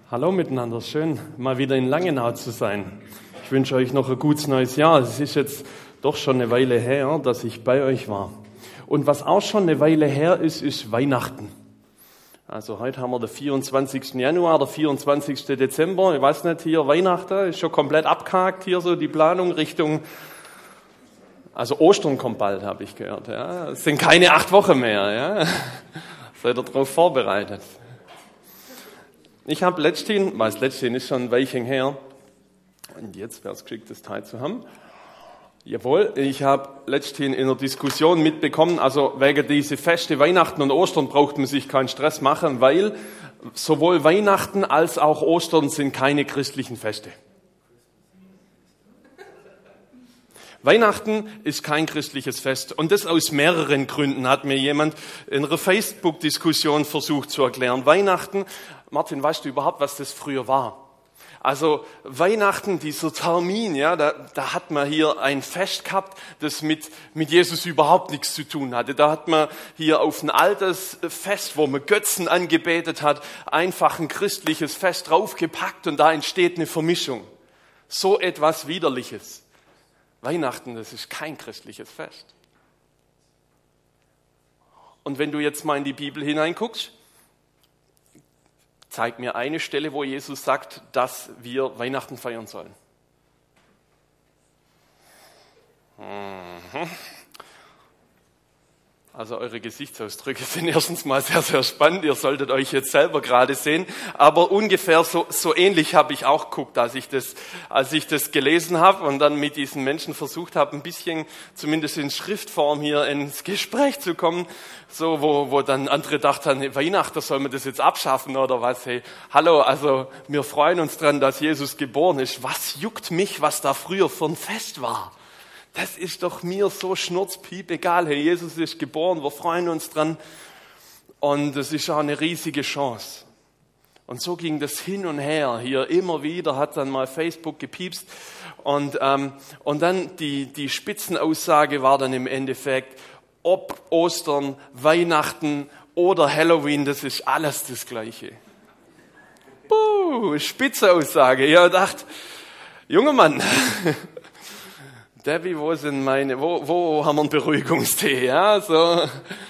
Hallo miteinander, schön mal wieder in Langenau zu sein. Ich wünsche euch noch ein gutes neues Jahr. Es ist jetzt doch schon eine Weile her, dass ich bei euch war. Und was auch schon eine Weile her ist, ist Weihnachten. Also heute haben wir den 24. Januar, der 24. Dezember. Ich weiß nicht, hier Weihnachten ist schon komplett abgehakt, hier so die Planung Richtung, also Ostern kommt bald, habe ich gehört. Ja. Es sind keine 8 Wochen mehr. Ja. Seid ihr darauf vorbereitet? Ich habe letzthin ist schon ein Weilchen her, und jetzt wäre es geschickt, das Teil zu haben. Jawohl, ich habe letzthin in einer Diskussion mitbekommen, also wegen diese Feste Weihnachten und Ostern braucht man sich keinen Stress machen, weil sowohl Weihnachten als auch Ostern sind keine christlichen Feste. Weihnachten ist kein christliches Fest und das aus mehreren Gründen, hat mir jemand in einer Facebook-Diskussion versucht zu erklären. Weihnachten, Martin, weißt du überhaupt, was das früher war? Also Weihnachten, dieser Termin, ja, da hat man hier ein Fest gehabt, das mit Jesus überhaupt nichts zu tun hatte. Da hat man hier auf ein altes Fest, wo man Götzen angebetet hat, einfach ein christliches Fest draufgepackt und da entsteht eine Vermischung. So etwas Widerliches. Weihnachten, das ist kein christliches Fest. Und wenn du jetzt mal in die Bibel hineinguckst, zeig mir eine Stelle, wo Jesus sagt, dass wir Weihnachten feiern sollen. Also eure Gesichtsausdrücke sind erstens mal sehr, sehr spannend. Ihr solltet euch jetzt selber gerade sehen. Aber ungefähr so ähnlich habe ich auch geguckt, als ich das gelesen habe und dann mit diesen Menschen versucht habe, ein bisschen zumindest in Schriftform hier ins Gespräch zu kommen. So, wo dann andere dachten, Weihnachten, soll man das jetzt abschaffen oder was? Hey, hallo, also wir freuen uns dran, dass Jesus geboren ist. Was juckt mich, was da früher für ein Fest war? Das ist doch mir so schnurzpiep egal. Hey, Jesus ist geboren, wir freuen uns dran. Und es ist auch eine riesige Chance. Und so ging das hin und her. Hier immer wieder hat dann mal Facebook gepiepst. Und dann die Spitzenaussage war dann im Endeffekt, ob Ostern, Weihnachten oder Halloween, das ist alles das Gleiche. Spitzenaussage. Ja, dachte, junger Mann, Debbie, wo haben wir einen Beruhigungstee? Ja, so.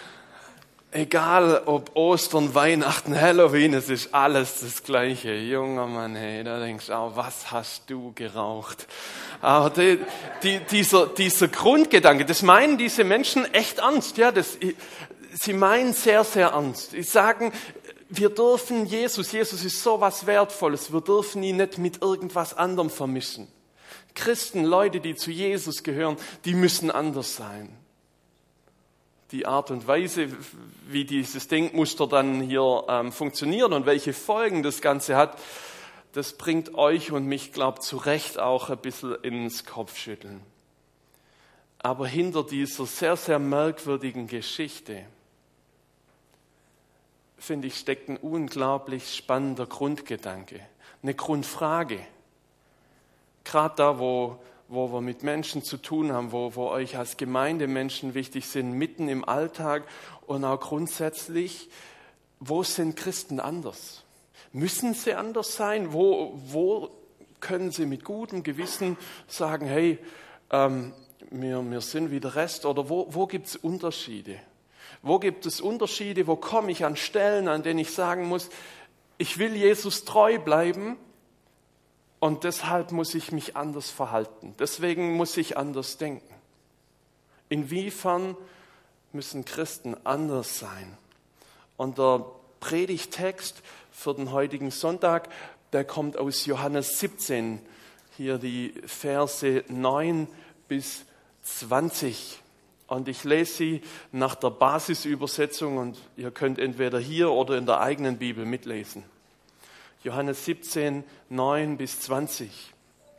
Egal ob Ostern, Weihnachten, Halloween, es ist alles das Gleiche. Junger Mann, hey, da denkst du auch, was hast du geraucht? Aber dieser Grundgedanke, das meinen diese Menschen echt ernst. Ja, sie meinen sehr, sehr ernst. Sie sagen, wir dürfen Jesus ist so was Wertvolles, wir dürfen ihn nicht mit irgendwas anderem vermischen. Christen, Leute, die zu Jesus gehören, die müssen anders sein. Die Art und Weise, wie dieses Denkmuster dann hier funktioniert und welche Folgen das Ganze hat, das bringt euch und mich, glaube ich, zu Recht auch ein bisschen ins Kopfschütteln. Aber hinter dieser sehr, sehr merkwürdigen Geschichte, finde ich, steckt ein unglaublich spannender Grundgedanke, eine Grundfrage. Gerade da, wo wir mit Menschen zu tun haben, wo euch als Gemeindemenschen wichtig sind, mitten im Alltag und auch grundsätzlich, wo sind Christen anders? Müssen sie anders sein? Wo können sie mit gutem Gewissen sagen, hey, wir sind wie der Rest? Oder wo gibt es Unterschiede? Wo gibt es Unterschiede? Wo komme ich an Stellen, an denen ich sagen muss, ich will Jesus treu bleiben, und deshalb muss ich mich anders verhalten. Deswegen muss ich anders denken. Inwiefern müssen Christen anders sein? Und der Predigttext für den heutigen Sonntag, der kommt aus Johannes 17. Hier die Verse 9 bis 20. Und ich lese sie nach der Basisübersetzung und ihr könnt entweder hier oder in der eigenen Bibel mitlesen. Johannes 17, 9 bis 20.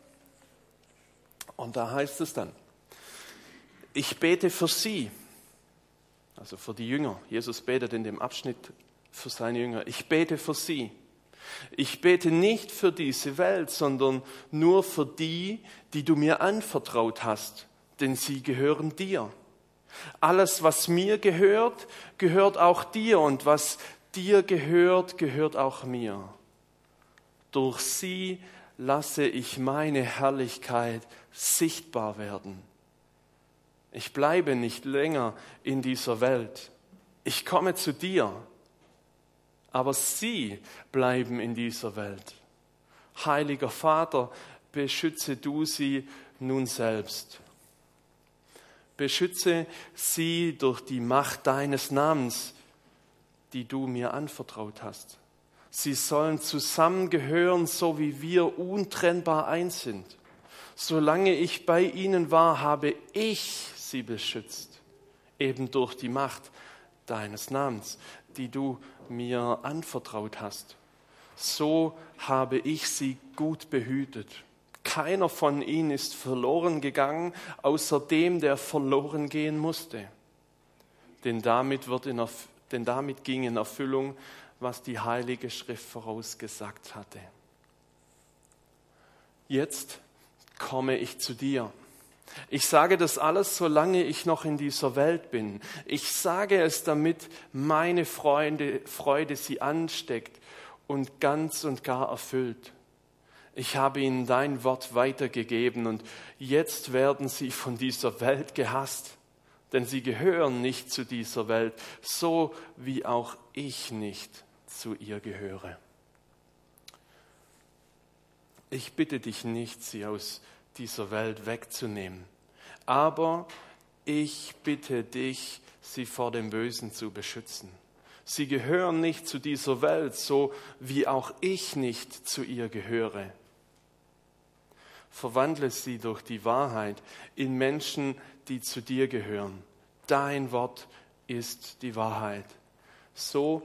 Und da heißt es dann, ich bete für sie, also für die Jünger. Jesus betet in dem Abschnitt für seine Jünger. Ich bete für sie. Ich bete nicht für diese Welt, sondern nur für die, die du mir anvertraut hast, denn sie gehören dir. Alles, was mir gehört, gehört auch dir und was dir gehört, gehört auch mir. Durch sie lasse ich meine Herrlichkeit sichtbar werden. Ich bleibe nicht länger in dieser Welt. Ich komme zu dir, aber sie bleiben in dieser Welt. Heiliger Vater, beschütze du sie nun selbst. Beschütze sie durch die Macht deines Namens, die du mir anvertraut hast. Sie sollen zusammengehören, so wie wir untrennbar eins sind. Solange ich bei ihnen war, habe ich sie beschützt, eben durch die Macht deines Namens, die du mir anvertraut hast. So habe ich sie gut behütet. Keiner von ihnen ist verloren gegangen, außer dem, der verloren gehen musste. Denn damit ging in Erfüllung, was die Heilige Schrift vorausgesagt hatte. Jetzt komme ich zu dir. Ich sage das alles, solange ich noch in dieser Welt bin. Ich sage es, damit meine Freude sie ansteckt und ganz und gar erfüllt. Ich habe ihnen dein Wort weitergegeben und jetzt werden sie von dieser Welt gehasst, denn sie gehören nicht zu dieser Welt, so wie auch ich nicht zu ihr gehöre. Ich bitte dich nicht, sie aus dieser Welt wegzunehmen, aber ich bitte dich, sie vor dem Bösen zu beschützen. Sie gehören nicht zu dieser Welt, so wie auch ich nicht zu ihr gehöre. Verwandle sie durch die Wahrheit in Menschen, die zu dir gehören. Dein Wort ist die Wahrheit. So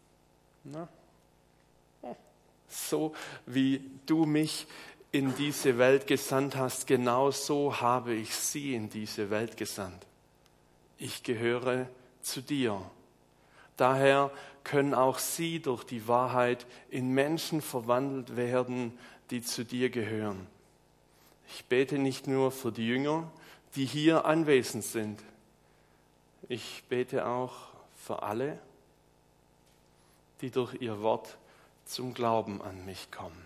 wie du mich in diese Welt gesandt hast, genau so habe ich sie in diese Welt gesandt. Ich gehöre zu dir. Daher können auch sie durch die Wahrheit in Menschen verwandelt werden, die zu dir gehören. Ich bete nicht nur für die Jünger, die hier anwesend sind. Ich bete auch für alle, die durch ihr Wort zum Glauben an mich kommen.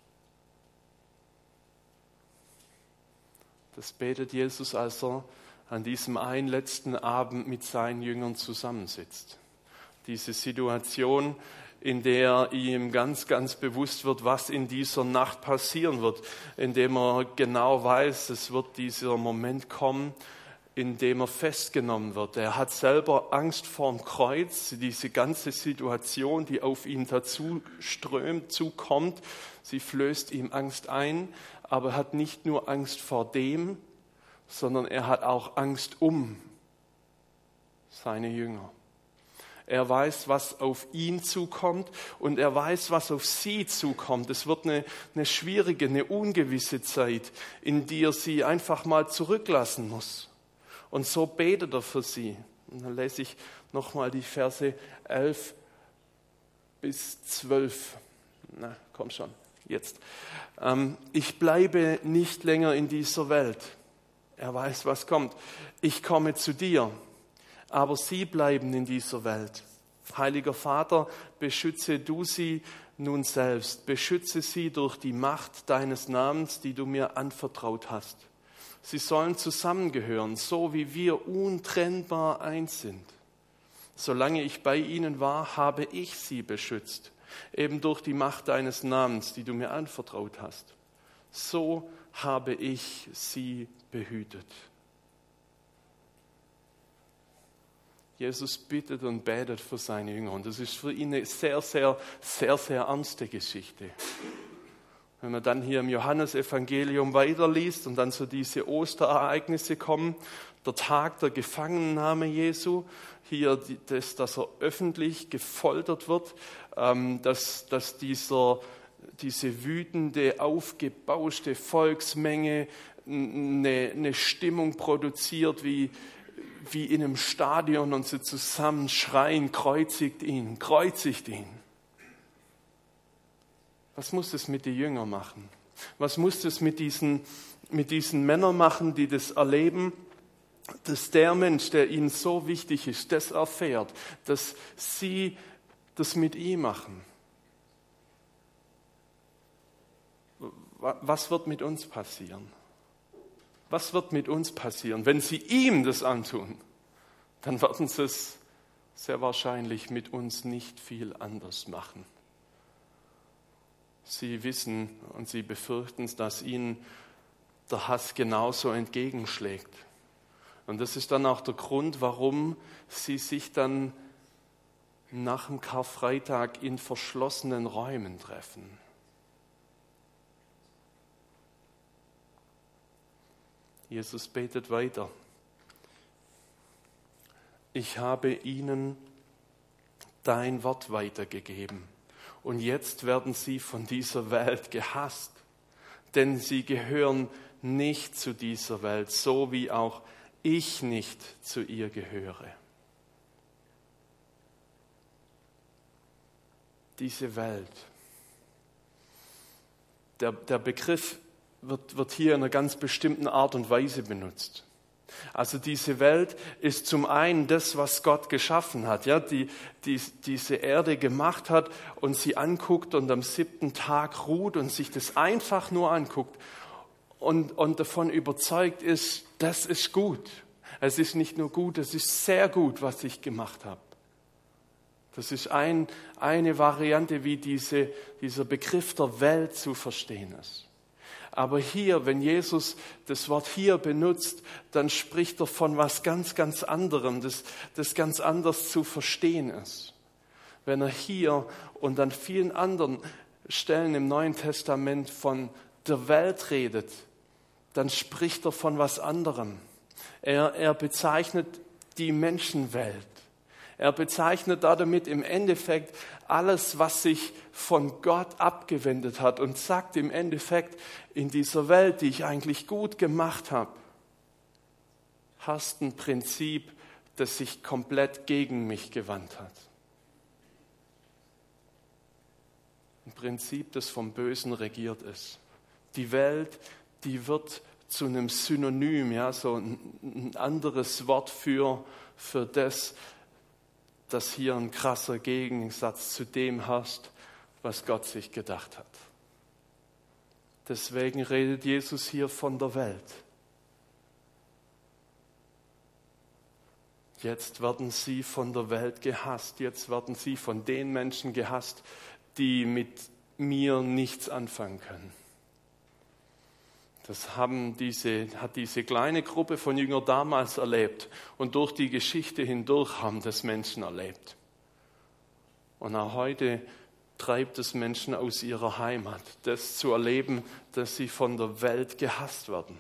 Das betet Jesus, als er an diesem einen letzten Abend mit seinen Jüngern zusammensitzt. Diese Situation, in der ihm ganz, ganz bewusst wird, was in dieser Nacht passieren wird, indem er genau weiß, es wird dieser Moment kommen, in dem er festgenommen wird. Er hat selber Angst vorm Kreuz, diese ganze Situation, die auf ihn dazu strömt, zukommt, sie flößt ihm Angst ein, aber er hat nicht nur Angst vor dem, sondern er hat auch Angst um seine Jünger. Er weiß, was auf ihn zukommt und er weiß, was auf sie zukommt. Es wird eine schwierige, eine ungewisse Zeit, in die er sie einfach mal zurücklassen muss. Und so betet er für sie. Und dann lese ich nochmal die Verse 11 bis 12. Na, komm schon, jetzt. Ich bleibe nicht länger in dieser Welt. Er weiß, was kommt. Ich komme zu dir. Aber sie bleiben in dieser Welt. Heiliger Vater, beschütze du sie nun selbst. Beschütze sie durch die Macht deines Namens, die du mir anvertraut hast. Sie sollen zusammengehören, so wie wir untrennbar eins sind. Solange ich bei ihnen war, habe ich sie beschützt, eben durch die Macht deines Namens, die du mir anvertraut hast. So habe ich sie behütet. Jesus bittet und betet für seine Jünger. Und das ist für ihn eine sehr, sehr, sehr, sehr ernste Geschichte. Wenn man dann hier im Johannesevangelium weiterliest und dann so diese Osterereignisse kommen, der Tag der Gefangennahme Jesu, hier, dass er öffentlich gefoltert wird, dass diese wütende, aufgebauschte Volksmenge eine Stimmung produziert, wie in einem Stadion und sie zusammen schreien, kreuzigt ihn, kreuzigt ihn. Was muss das mit den Jüngern machen? Was muss das mit diesen Männern machen, die das erleben, dass der Mensch, der ihnen so wichtig ist, das erfährt, dass sie das mit ihm machen? was wird mit uns passieren? Was wird mit uns passieren? Wenn sie ihm das antun, dann werden sie es sehr wahrscheinlich mit uns nicht viel anders machen. Sie wissen und sie befürchten, dass ihnen der Hass genauso entgegenschlägt. Und das ist dann auch der Grund, warum sie sich dann nach dem Karfreitag in verschlossenen Räumen treffen. Jesus betet weiter. Ich habe ihnen dein Wort weitergegeben und jetzt werden sie von dieser Welt gehasst, denn sie gehören nicht zu dieser Welt, so wie auch ich nicht zu ihr gehöre. Diese Welt. Der Begriff wird hier in einer ganz bestimmten Art und Weise benutzt. Also diese Welt ist zum einen das, was Gott geschaffen hat, ja, die diese Erde gemacht hat und sie anguckt und am 7. Tag ruht und sich das einfach nur anguckt und davon überzeugt ist, das ist gut. Es ist nicht nur gut, es ist sehr gut, was ich gemacht habe. Das ist eine Variante, wie dieser Begriff der Welt zu verstehen ist. Aber hier, wenn Jesus das Wort hier benutzt, dann spricht er von was ganz, ganz anderem, das ganz anders zu verstehen ist. Wenn er hier und an vielen anderen Stellen im Neuen Testament von der Welt redet, dann spricht er von was anderem. Er bezeichnet die Menschenwelt. Er bezeichnet damit im Endeffekt alles, was sich von Gott abgewendet hat und sagt im Endeffekt, in dieser Welt, die ich eigentlich gut gemacht habe, hast ein Prinzip, das sich komplett gegen mich gewandt hat. Ein Prinzip, das vom Bösen regiert ist. Die Welt, die wird zu einem Synonym, ja, so ein anderes Wort für das, dass hier ein krasser Gegensatz zu dem hast, was Gott sich gedacht hat. Deswegen redet Jesus hier von der Welt. Jetzt werden sie von der Welt gehasst. Jetzt werden sie von den Menschen gehasst, die mit mir nichts anfangen können. Das hat diese kleine Gruppe von Jüngern damals erlebt und durch die Geschichte hindurch haben das Menschen erlebt. Und auch heute treibt es Menschen aus ihrer Heimat, das zu erleben, dass sie von der Welt gehasst werden.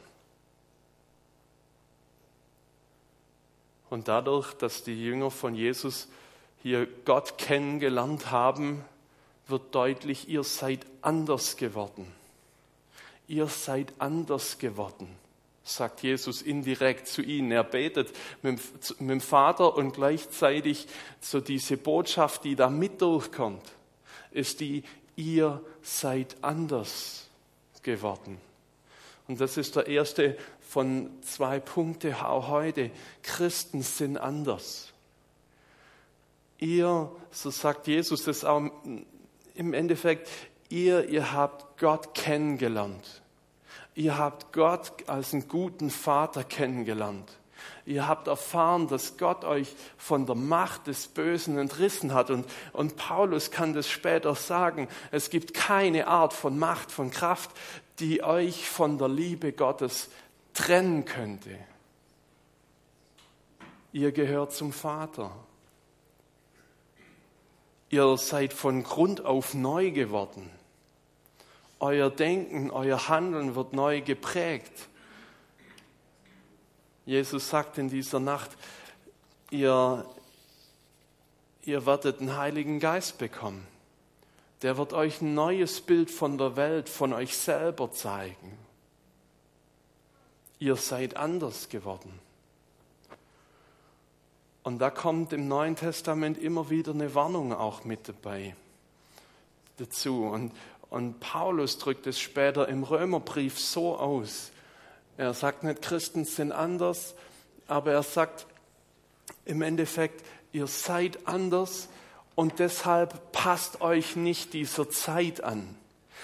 Und dadurch, dass die Jünger von Jesus hier Gott kennengelernt haben, wird deutlich, ihr seid anders geworden. Ihr seid anders geworden, sagt Jesus indirekt zu ihnen. Er betet mit dem Vater und gleichzeitig so diese Botschaft, die da mit durchkommt, ist die, ihr seid anders geworden. Und das ist der erste von 2 Punkten auch heute. Christen sind anders. Ihr, so sagt Jesus das auch im Endeffekt, ihr habt Gott kennengelernt. Ihr habt Gott als einen guten Vater kennengelernt. Ihr habt erfahren, dass Gott euch von der Macht des Bösen entrissen hat. Und Paulus kann das später sagen. Es gibt keine Art von Macht, von Kraft, die euch von der Liebe Gottes trennen könnte. Ihr gehört zum Vater. Ihr seid von Grund auf neu geworden. Euer Denken, euer Handeln wird neu geprägt. Jesus sagt in dieser Nacht, ihr werdet den Heiligen Geist bekommen. Der wird euch ein neues Bild von der Welt, von euch selber zeigen. Ihr seid anders geworden. Und da kommt im Neuen Testament immer wieder eine Warnung auch mit dabei dazu. Und Paulus drückt es später im Römerbrief so aus. Er sagt nicht, Christen sind anders, aber er sagt im Endeffekt, ihr seid anders und deshalb passt euch nicht dieser Zeit an.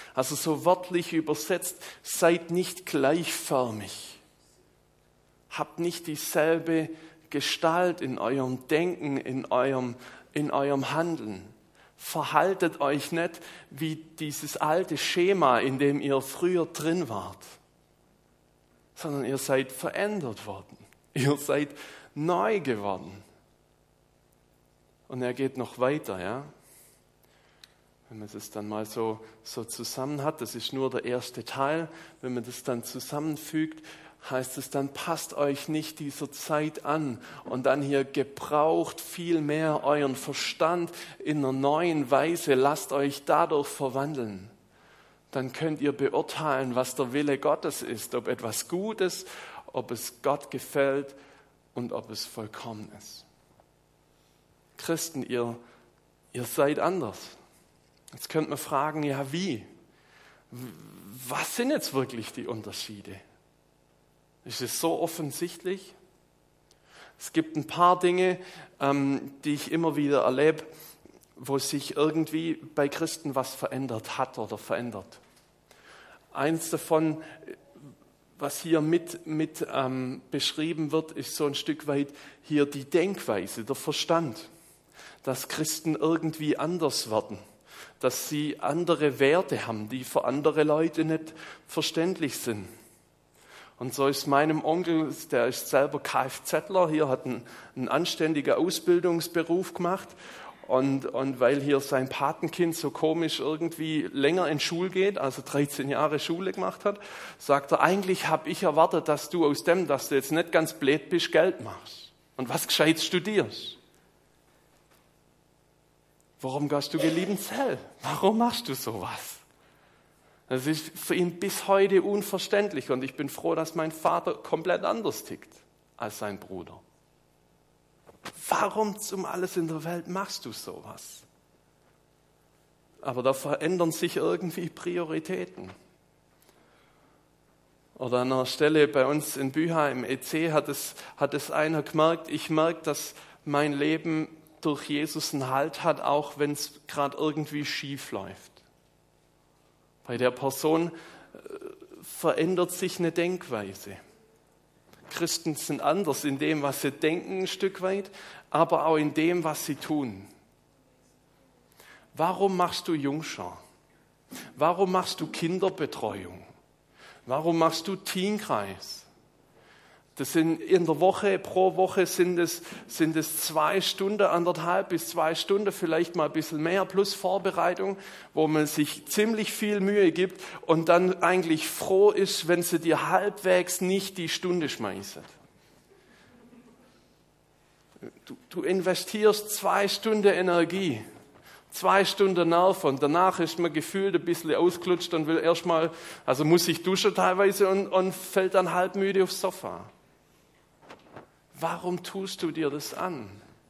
Also so wörtlich übersetzt, seid nicht gleichförmig. Habt nicht dieselbe Gestalt in eurem Denken, in eurem Handeln. Verhaltet euch nicht wie dieses alte Schema, in dem ihr früher drin wart, sondern ihr seid verändert worden. Ihr seid neu geworden. Und er geht noch weiter, ja. Wenn man das dann mal so zusammen hat, das ist nur der erste Teil, wenn man das dann zusammenfügt, heißt es dann, passt euch nicht dieser Zeit an und dann hier gebraucht viel mehr euren Verstand in einer neuen Weise, lasst euch dadurch verwandeln. Dann könnt ihr beurteilen, was der Wille Gottes ist, ob etwas gut ist, ob es Gott gefällt und ob es vollkommen ist. Christen, ihr seid anders. Jetzt könnte man fragen, ja wie? Was sind jetzt wirklich die Unterschiede? Ist es so offensichtlich? Es gibt ein paar Dinge, die ich immer wieder erlebe, wo sich irgendwie bei Christen was verändert hat oder verändert. Eins davon, was hier mit beschrieben wird, ist so ein Stück weit hier die Denkweise, der Verstand. Dass Christen irgendwie anders werden, dass sie andere Werte haben, die für andere Leute nicht verständlich sind. Und so ist meinem Onkel, der ist selber Kfzler, hier hat einen anständigen Ausbildungsberuf gemacht. Und weil hier sein Patenkind so komisch irgendwie länger in Schule geht, also 13 Jahre Schule gemacht hat, sagt er, eigentlich habe ich erwartet, dass du aus dem, dass du jetzt nicht ganz blöd bist, Geld machst und was gescheit studierst. Warum gehst du gelieben Zell? Warum machst du sowas? Das ist für ihn bis heute unverständlich und ich bin froh, dass mein Vater komplett anders tickt als sein Bruder. Warum zum alles in der Welt machst du sowas? Aber da verändern sich irgendwie Prioritäten. Oder an einer Stelle bei uns in Büha im EC hat es einer gemerkt, ich merke, dass mein Leben durch Jesus einen Halt hat, auch wenn es gerade irgendwie schief läuft. Bei der Person verändert sich eine Denkweise. Christen sind anders in dem, was sie denken ein Stück weit, aber auch in dem, was sie tun. Warum machst du Jungschar? Warum machst du Kinderbetreuung? Warum machst du Teenkreis? Das sind in der Woche, pro Woche sind es 2 Stunden, 1,5 bis 2 Stunden, vielleicht mal ein bisschen mehr, plus Vorbereitung, wo man sich ziemlich viel Mühe gibt und dann eigentlich froh ist, wenn sie dir halbwegs nicht die Stunde schmeißen. Du investierst 2 Stunden Energie, 2 Stunden Nerven und danach ist man gefühlt ein bisschen ausgelutscht und will erstmal, also muss sich duschen teilweise und fällt dann halb müde aufs Sofa. Warum tust du dir das an?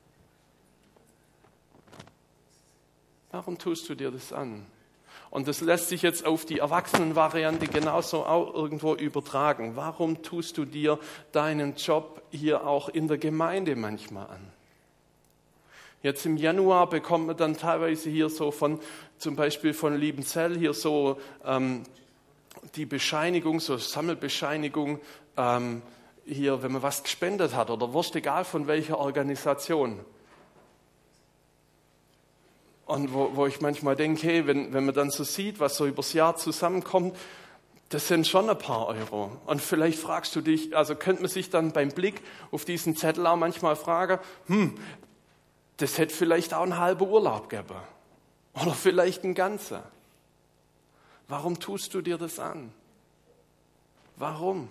Warum tust du dir das an? Und das lässt sich jetzt auf die Erwachsenenvariante genauso auch irgendwo übertragen. Warum tust du dir deinen Job hier auch in der Gemeinde manchmal an? Jetzt im Januar bekommt man dann teilweise hier so zum Beispiel von Liebenzell hier so die Bescheinigung, so Sammelbescheinigung, hier, wenn man was gespendet hat oder wurscht, egal von welcher Organisation. Und wo ich manchmal denke, hey, wenn man dann so sieht, was so übers Jahr zusammenkommt, das sind schon ein paar Euro. Und vielleicht fragst du dich, also könnte man sich dann beim Blick auf diesen Zettel auch manchmal fragen, das hätte vielleicht auch einen halben Urlaub gegeben. Oder vielleicht einen ganzen. Warum tust du dir das an? Warum?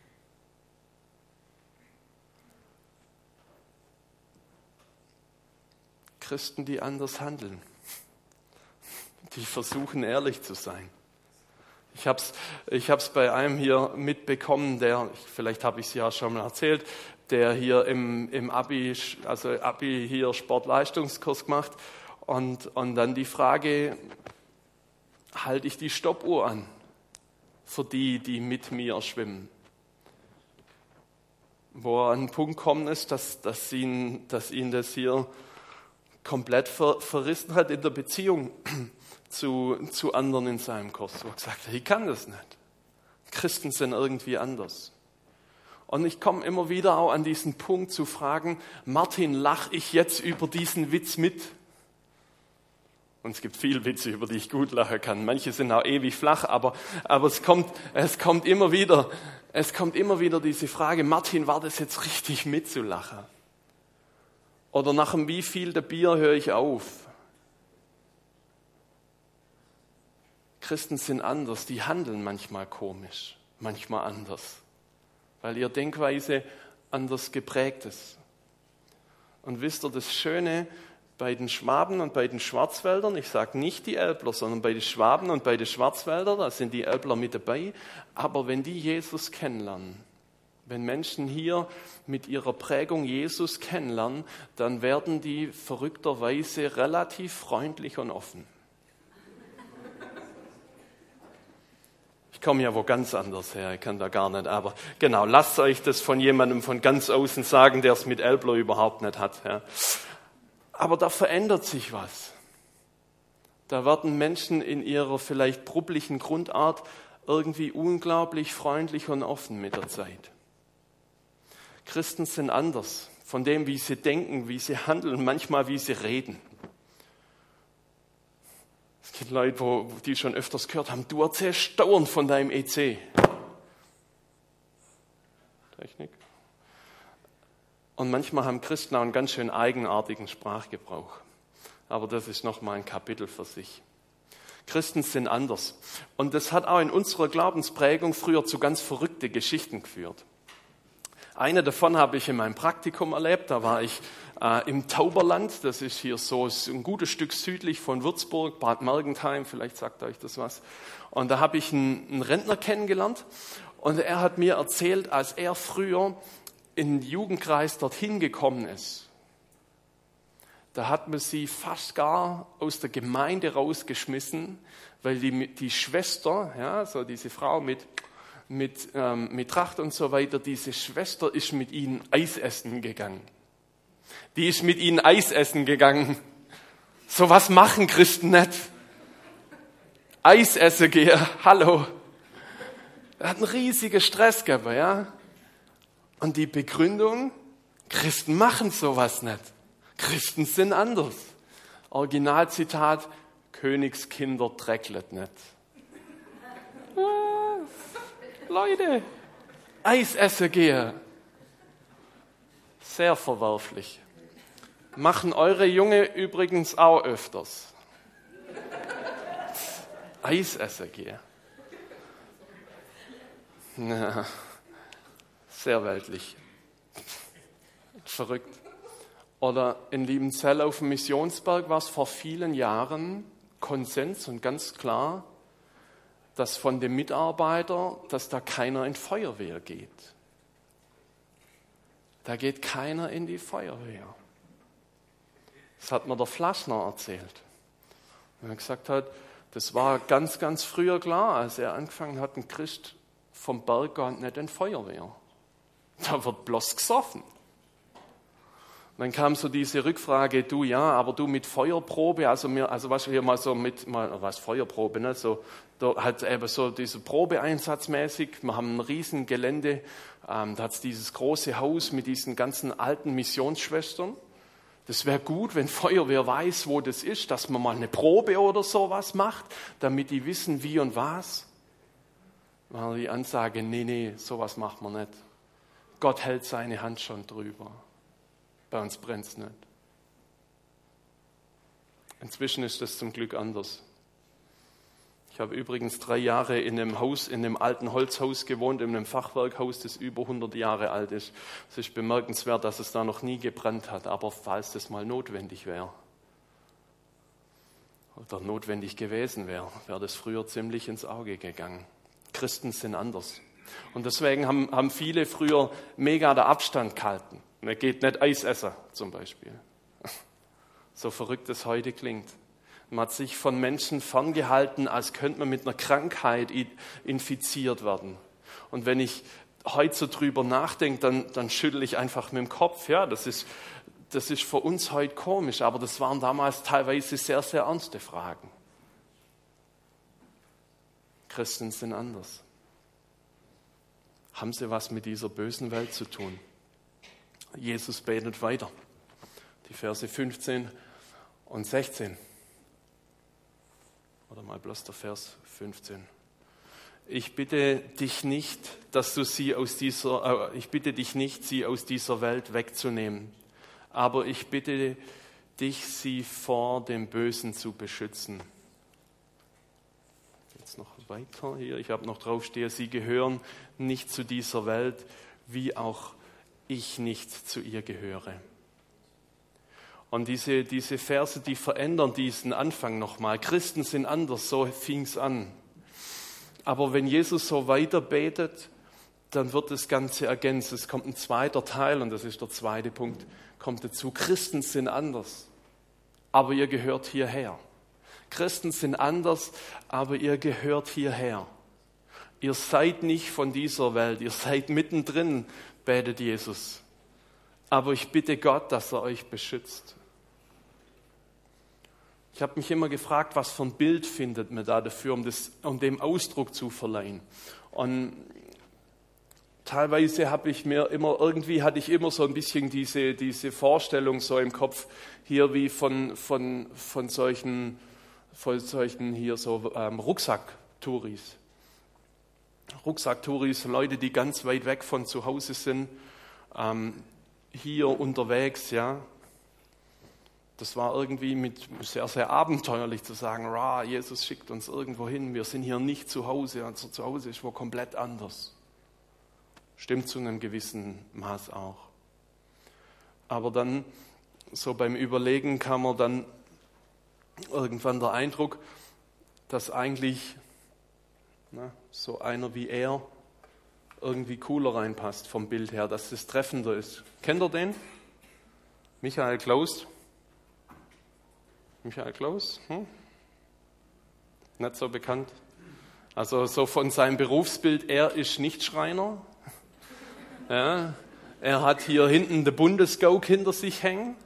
Christen, die anders handeln, die versuchen ehrlich zu sein. Ich hab's bei einem hier mitbekommen, vielleicht habe ich es ja schon mal erzählt, der hier im Abi hier Sportleistungskurs gemacht und dann die Frage, halte ich die Stoppuhr an für die mit mir schwimmen? Wo er an einen Punkt kommen ist, dass ihn das hier komplett verrissen hat in der Beziehung zu anderen in seinem Kurs. Wo er gesagt hat, ich kann das nicht. Christen sind irgendwie anders. Und ich komme immer wieder auch an diesen Punkt zu fragen, Martin, lach ich jetzt über diesen Witz mit? Und es gibt viele Witze, über die ich gut lachen kann. Manche sind auch ewig flach, aber es kommt immer wieder diese Frage, Martin, war das jetzt richtig mitzulachen? Oder nach dem wievielten Bier höre ich auf? Christen sind anders, die handeln manchmal komisch, manchmal anders, weil ihre Denkweise anders geprägt ist. Und wisst ihr, das Schöne bei den Schwaben und bei den Schwarzwäldern, ich sage nicht die Elbler, sondern bei den Schwaben und bei den Schwarzwäldern, da sind die Elbler mit dabei, aber wenn die Jesus kennenlernen, wenn Menschen hier mit ihrer Prägung Jesus kennenlernen, dann werden die verrückterweise relativ freundlich und offen. Ich komme ja wo ganz anders her, ich kann da gar nicht, aber genau, lasst euch das von jemandem von ganz außen sagen, der es mit Elbler überhaupt nicht hat. Ja. Aber da verändert sich was. Da werden Menschen in ihrer vielleicht brubblichen Grundart irgendwie unglaublich freundlich und offen mit der Zeit. Christen sind anders, von dem, wie sie denken, wie sie handeln, manchmal wie sie reden. Es gibt Leute, die schon öfters gehört haben, du erzählst dauernd von deinem EC. Technik. Und manchmal haben Christen auch einen ganz schön eigenartigen Sprachgebrauch. Aber das ist nochmal ein Kapitel für sich. Christen sind anders. Und das hat auch in unserer Glaubensprägung früher zu ganz verrückten Geschichten geführt. Eine davon habe ich in meinem Praktikum erlebt. Da war ich im Tauberland. Das ist hier so ein gutes Stück südlich von Würzburg, Bad Mergentheim. Vielleicht sagt euch das was. Und da habe ich einen Rentner kennengelernt. Und er hat mir erzählt, als er früher in den Jugendkreis dorthin gekommen ist, da hat man sie fast gar aus der Gemeinde rausgeschmissen, weil die Schwester, ja, so diese Frau mit Tracht und so weiter, diese Schwester ist mit ihnen Eis essen gegangen. Die ist mit ihnen Eis essen gegangen. So was machen Christen nicht. Eis essen gehen, hallo. Er hat einen riesigen Stress gehabt, ja. Und die Begründung, Christen machen sowas nicht. Christen sind anders. Originalzitat, Königskinder drecklet nicht. Leute, Eis essen gehen. Sehr verwerflich. Machen eure Junge übrigens auch öfters. Eis essen gehen. Ja, sehr weltlich. Verrückt. Oder in Liebenzell auf dem Missionsberg war es vor vielen Jahren Konsens und ganz klar, dass von dem Mitarbeiter, dass da keiner in Feuerwehr geht. Da geht keiner in die Feuerwehr. Das hat mir der Flaschner erzählt. Und er gesagt hat, das war ganz, ganz früher klar, als er angefangen hat, ein Christ vom Berg geht nicht in Feuerwehr. Da wird bloß gesoffen. Und dann kam so diese Rückfrage, du ja, aber du mit Feuerprobe, also was wir mal so was Feuerprobe, ne, so da hat eben so diese Probeeinsatzmäßig, wir haben ein riesen Gelände, da hat es dieses große Haus mit diesen ganzen alten Missionsschwestern. Das wäre gut, wenn Feuerwehr weiß, wo das ist, dass man mal eine Probe oder sowas macht, damit die wissen, wie und was. War die Ansage, nee, sowas macht man nicht. Gott hält seine Hand schon drüber. Bei uns brennt es nicht. Inzwischen ist das zum Glück anders. Ich habe übrigens 3 Jahre in einem alten Holzhaus gewohnt, in einem Fachwerkhaus, das über 100 Jahre alt ist. Es ist bemerkenswert, dass es da noch nie gebrannt hat, aber falls das mal notwendig wäre oder notwendig gewesen wäre, wäre das früher ziemlich ins Auge gegangen. Christen sind anders. Und deswegen haben viele früher mega den Abstand gehalten. Man geht nicht Eis essen, zum Beispiel. So verrückt es heute klingt. Man hat sich von Menschen ferngehalten, als könnte man mit einer Krankheit infiziert werden. Und wenn ich heute so drüber nachdenke, dann schüttel ich einfach mit dem Kopf. Ja, das ist das ist für uns heute komisch, aber das waren damals teilweise sehr, sehr ernste Fragen. Christen sind anders. Haben sie was mit dieser bösen Welt zu tun? Jesus betet weiter. Die Verse 15 und 16. Oder mal bloß der Vers 15. Ich bitte dich nicht, sie aus dieser Welt wegzunehmen, aber ich bitte dich, sie vor dem Bösen zu beschützen. Jetzt noch weiter hier, ich habe noch draufstehen, sie gehören nicht zu dieser Welt, wie auch ich nicht zu ihr gehöre. Und diese Verse, die verändern diesen Anfang nochmal. Christen sind anders, so fing es an. Aber wenn Jesus so weiter betet, dann wird das Ganze ergänzt. Es kommt ein zweiter Teil und das ist der zweite Punkt, kommt dazu. Christen sind anders, aber ihr gehört hierher. Christen sind anders, aber ihr gehört hierher. Ihr seid nicht von dieser Welt, ihr seid mittendrin, betet Jesus. Aber ich bitte Gott, dass er euch beschützt. Ich habe mich immer gefragt, was für ein Bild findet man da dafür, um dem Ausdruck zu verleihen. Und teilweise hatte ich immer so ein bisschen diese Vorstellung so im Kopf hier wie von solchen hier so Rucksack-Touris. Rucksack-Touris, Leute, die ganz weit weg von zu Hause sind, hier unterwegs, ja. Das war irgendwie sehr, sehr abenteuerlich zu sagen, Jesus schickt uns irgendwo hin, wir sind hier nicht zu Hause, unser Zuhause ist wo komplett anders. Stimmt zu einem gewissen Maß auch. Aber dann, so beim Überlegen kam mir dann irgendwann der Eindruck, dass eigentlich so einer wie er irgendwie cooler reinpasst vom Bild her, dass es treffender ist. Kennt ihr den? Michael Klaus? Nicht so bekannt. Also so von seinem Berufsbild, er ist nicht Schreiner. Ja, er hat hier hinten den Bundesgauk hinter sich hängen.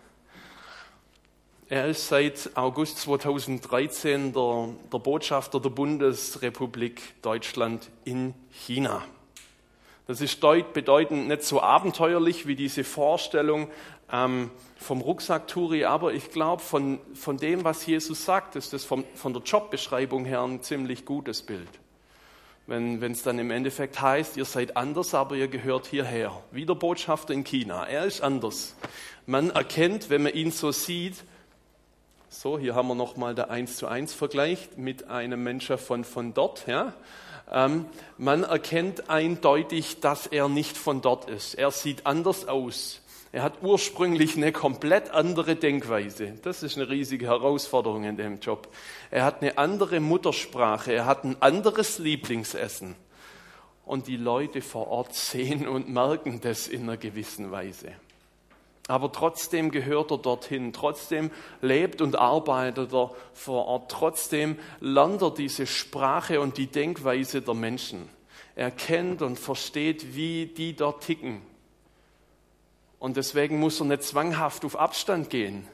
Er ist seit August 2013 der Botschafter der Bundesrepublik Deutschland in China. Das ist bedeutend nicht so abenteuerlich wie diese Vorstellung vom Rucksack-Touri, aber ich glaube, von dem, was Jesus sagt, ist das von der Jobbeschreibung her ein ziemlich gutes Bild. Wenn es dann im Endeffekt heißt, ihr seid anders, aber ihr gehört hierher. Wie der Botschafter in China, er ist anders. Man erkennt, wenn man ihn so sieht, so, hier haben wir nochmal der 1:1 Vergleich mit einem Menschen von dort, ja. Man erkennt eindeutig, dass er nicht von dort ist. Er sieht anders aus. Er hat ursprünglich eine komplett andere Denkweise. Das ist eine riesige Herausforderung in dem Job. Er hat eine andere Muttersprache. Er hat ein anderes Lieblingsessen. Und die Leute vor Ort sehen und merken das in einer gewissen Weise. Aber trotzdem gehört er dorthin, trotzdem lebt und arbeitet er vor Ort, trotzdem lernt er diese Sprache und die Denkweise der Menschen. Er kennt und versteht, wie die dort ticken. Und deswegen muss er nicht zwanghaft auf Abstand gehen,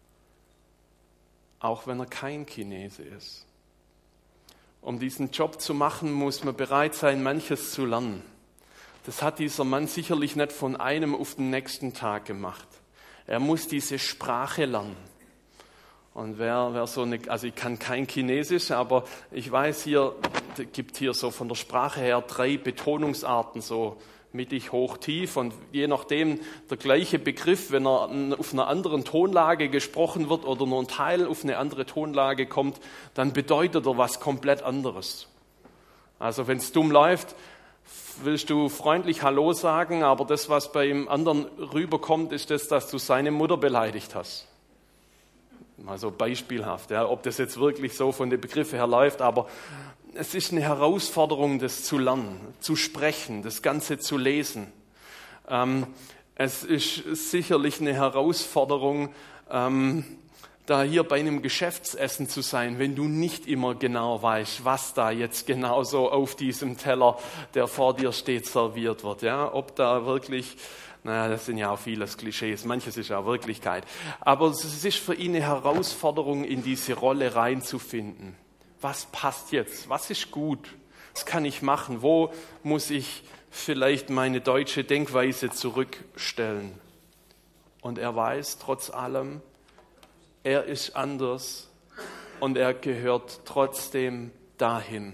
auch wenn er kein Chinese ist. Um diesen Job zu machen, muss man bereit sein, manches zu lernen. Das hat dieser Mann sicherlich nicht von einem auf den nächsten Tag gemacht. Er muss diese Sprache lernen. Und wer so also ich kann kein Chinesisch, aber ich weiß gibt hier so von der Sprache her 3 Betonungsarten, so mittig, hoch, tief. Und je nachdem der gleiche Begriff, wenn er auf einer anderen Tonlage gesprochen wird oder nur ein Teil auf eine andere Tonlage kommt, dann bedeutet er was komplett anderes. Also wenn es dumm läuft, willst du freundlich Hallo sagen, aber das, was beim anderen rüberkommt, ist das, dass du seine Mutter beleidigt hast. Mal so beispielhaft, ja, ob das jetzt wirklich so von den Begriffen her läuft, aber es ist eine Herausforderung, das zu lernen, zu sprechen, das Ganze zu lesen. Es ist sicherlich eine Herausforderung, da hier bei einem Geschäftsessen zu sein, wenn du nicht immer genau weißt, was da jetzt genau so auf diesem Teller, der vor dir steht, serviert wird. Ja? Ob da wirklich Naja, das sind ja auch vieles Klischees, manches ist ja Wirklichkeit. Aber es ist für ihn eine Herausforderung, in diese Rolle reinzufinden. Was passt jetzt? Was ist gut? Was kann ich machen? Wo muss ich vielleicht meine deutsche Denkweise zurückstellen? Und er weiß trotz allem, er ist anders und er gehört trotzdem dahin.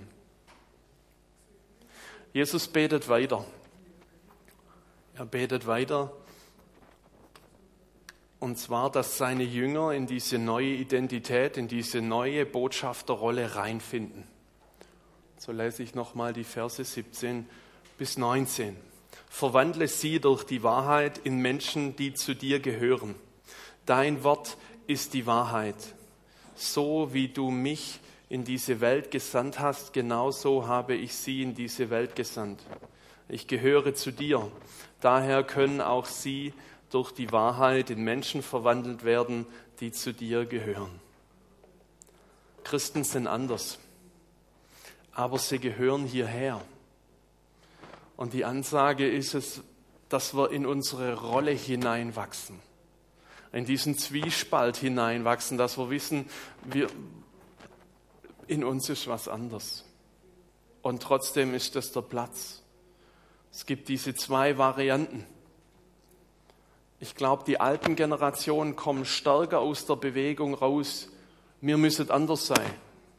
Jesus betet weiter. Er betet weiter, und zwar, dass seine Jünger in diese neue Identität, in diese neue Botschafterrolle reinfinden. So lese ich nochmal die Verse 17 bis 19. Verwandle sie durch die Wahrheit in Menschen, die zu dir gehören. Dein Wort ist die Wahrheit. So wie du mich in diese Welt gesandt hast, genauso habe ich sie in diese Welt gesandt. Ich gehöre zu dir. Daher können auch sie durch die Wahrheit in Menschen verwandelt werden, die zu dir gehören. Christen sind anders, aber sie gehören hierher. Und die Ansage ist es, dass wir in unsere Rolle hineinwachsen, in diesen Zwiespalt hineinwachsen, dass wir wissen, in uns ist was anderes. Und trotzdem ist das der Platz. Es gibt diese zwei Varianten. Ich glaube, die alten Generationen kommen stärker aus der Bewegung raus, wir müssen anders sein.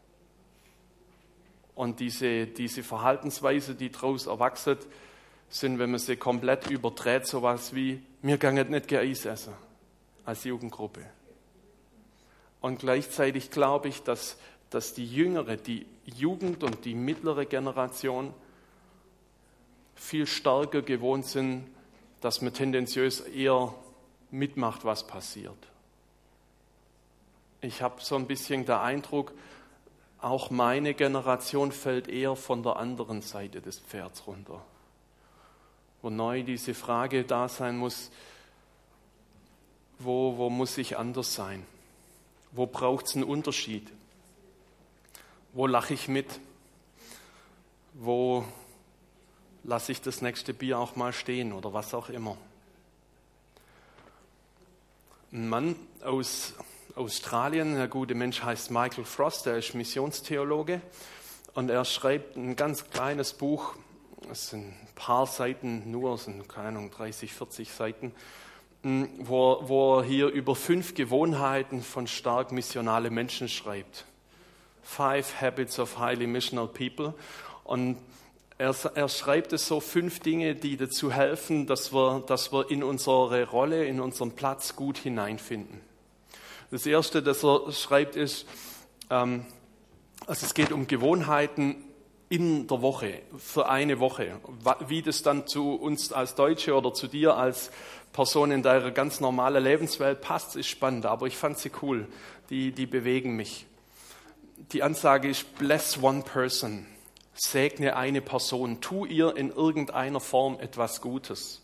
Und diese Verhaltensweise, die daraus erwachsen, sind, wenn man sie komplett überdreht, sowas wie, wir gehen nicht Eis essen, als Jugendgruppe. Und gleichzeitig glaube ich, dass die Jüngere, die Jugend und die mittlere Generation viel stärker gewohnt sind, dass man tendenziös eher mitmacht, was passiert. Ich habe so ein bisschen den Eindruck, auch meine Generation fällt eher von der anderen Seite des Pferds runter. Wo neu diese Frage da sein muss, wo muss ich anders sein? Wo braucht es einen Unterschied? Wo lache ich mit? Wo lasse ich das nächste Bier auch mal stehen oder was auch immer? Ein Mann aus Australien, der gute Mensch heißt Michael Frost, der ist Missionstheologe und er schreibt ein ganz kleines Buch, es sind ein paar Seiten nur, es sind, keine Ahnung, 30, 40 Seiten, wo er hier über 5 Gewohnheiten von stark missionalen Menschen schreibt. 5 Habits of Highly Missional People. Und er schreibt es so 5 Dinge, die dazu helfen, dass wir in unsere Rolle, in unseren Platz gut hineinfinden. Das Erste, das er schreibt, ist, also es geht um Gewohnheiten in der Woche, für eine Woche. Wie das dann zu uns als Deutsche oder zu dir als Person in deiner ganz normalen Lebenswelt passt, ist spannend, aber ich fand sie cool. Die bewegen mich. Die Ansage ist, bless one person. Segne eine Person. Tu ihr in irgendeiner Form etwas Gutes.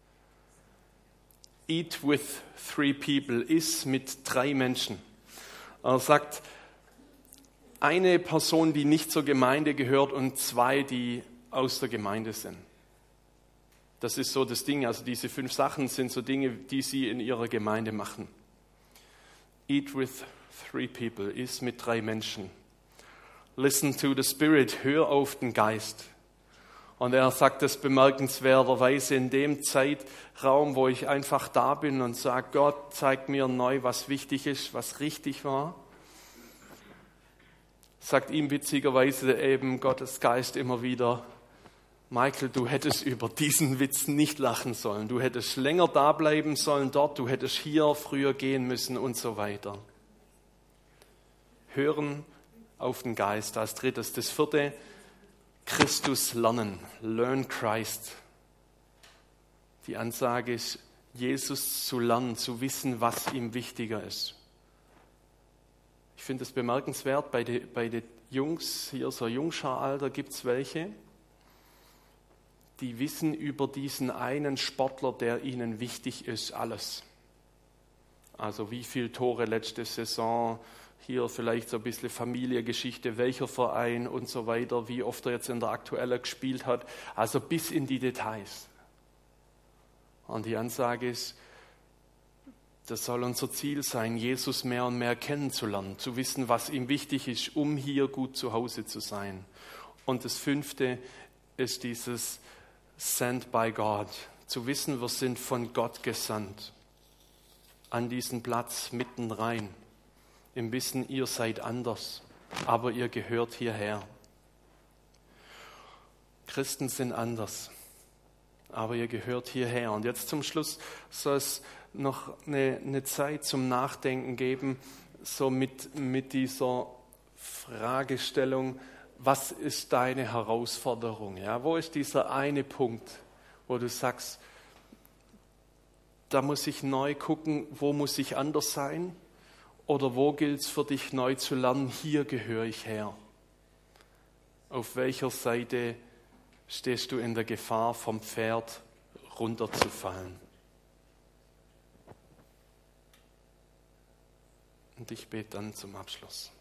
Eat with 3 people. Iss mit 3 Menschen. Er sagt, eine Person, die nicht zur Gemeinde gehört und 2, die aus der Gemeinde sind. Das ist so das Ding. Also diese 5 Sachen sind so Dinge, die sie in ihrer Gemeinde machen. Eat with 3 people. Iss mit 3 Menschen. Listen to the Spirit. Hör auf den Geist. Und er sagt das bemerkenswerterweise in dem Zeitraum, wo ich einfach da bin und sage, Gott, zeig mir neu, was wichtig ist, was richtig war. Sagt ihm witzigerweise eben Gottes Geist immer wieder, Michael, du hättest über diesen Witz nicht lachen sollen. Du hättest länger da bleiben sollen dort, du hättest hier früher gehen müssen und so weiter. Hören auf den Geist als drittes. Das 4, Christus lernen. Learn Christ. Die Ansage ist, Jesus zu lernen, zu wissen, was ihm wichtiger ist. Ich finde es bemerkenswert, bei den Jungs, hier so Jungscharalter, gibt es welche, die wissen über diesen einen Sportler, der ihnen wichtig ist, alles. Also wie viele Tore letzte Saison, hier vielleicht so ein bisschen Familiengeschichte, welcher Verein und so weiter, wie oft er jetzt in der Aktuellen gespielt hat, also bis in die Details. Und die Ansage ist, das soll unser Ziel sein, Jesus mehr und mehr kennenzulernen, zu wissen, was ihm wichtig ist, um hier gut zu Hause zu sein. Und das 5. ist dieses Sent by God, zu wissen, wir sind von Gott gesandt, an diesen Platz mitten rein, im Wissen, ihr seid anders, aber ihr gehört hierher. Christen sind anders, aber ihr gehört hierher. Und jetzt zum Schluss soll es noch eine Zeit zum Nachdenken geben, so mit dieser Fragestellung, was ist deine Herausforderung? Ja, wo ist dieser eine Punkt, wo du sagst, da muss ich neu gucken, wo muss ich anders sein? Oder wo gilt es für dich neu zu lernen, hier gehöre ich her? Auf welcher Seite stehst du in der Gefahr, vom Pferd runterzufallen? Und ich bete dann zum Abschluss.